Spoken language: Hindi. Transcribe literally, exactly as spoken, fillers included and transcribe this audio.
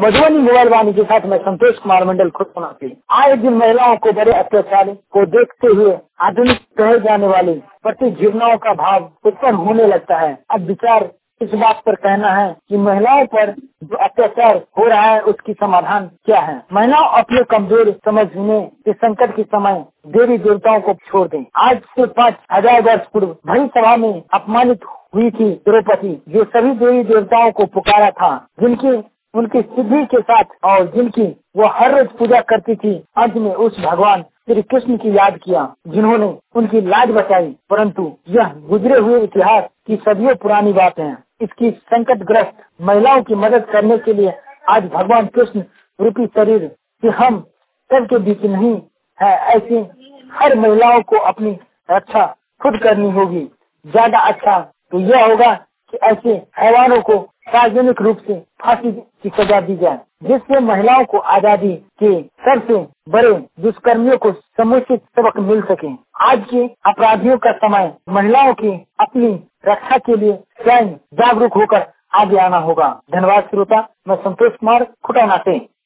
मधुबनी मोबाइल वाणी के साथ मैं संतोष कुमार मंडल खुद आए दिन महिलाओं को बड़े अत्याचार को देखते हुए आधुनिक कहे जाने वाली प्रति घृणाओं का भाव उत्पन्न होने लगता है। अब विचार इस बात पर कहना है कि महिलाओं पर जो अत्याचार हो रहा है उसकी समाधान क्या है। महिलाओं अपने कमजोर समझने के संकट के समय देवी देवताओं को छोड़ दें। आज से पाँच हजार वर्ष पूर्व भरी सभा में अपमानित हुई थी द्रौपदी, जो सभी देवी देवताओं को पुकारा था, जिनकी उनकी सिद्धि के साथ और जिनकी वो हर रोज पूजा करती थी। अंत में उस भगवान श्री कृष्ण की याद किया, जिन्होंने उनकी लाज बचाई। परंतु यह गुजरे हुए इतिहास की सदियों पुरानी बात है। इसकी संकटग्रस्त महिलाओं की मदद करने के लिए आज भगवान कृष्ण रूपी शरीर कि हम सबके बीच नहीं है, ऐसी हर महिलाओं को अपनी रक्षा खुद करनी होगी। ज्यादा अच्छा तो यह होगा कि ऐसे हैवानों को सार्वजनिक रूप से फांसी की सजा दी जाए, जिससे महिलाओं को आजादी के सबसे बड़े दुष्कर्मियों को समुचित सबक मिल सके। आज के अपराधियों का समय महिलाओं की अपनी रक्षा के लिए स्वयं जागरूक होकर आगे आना होगा। धन्यवाद श्रोता, मैं संतोष कुमार खुटाना से।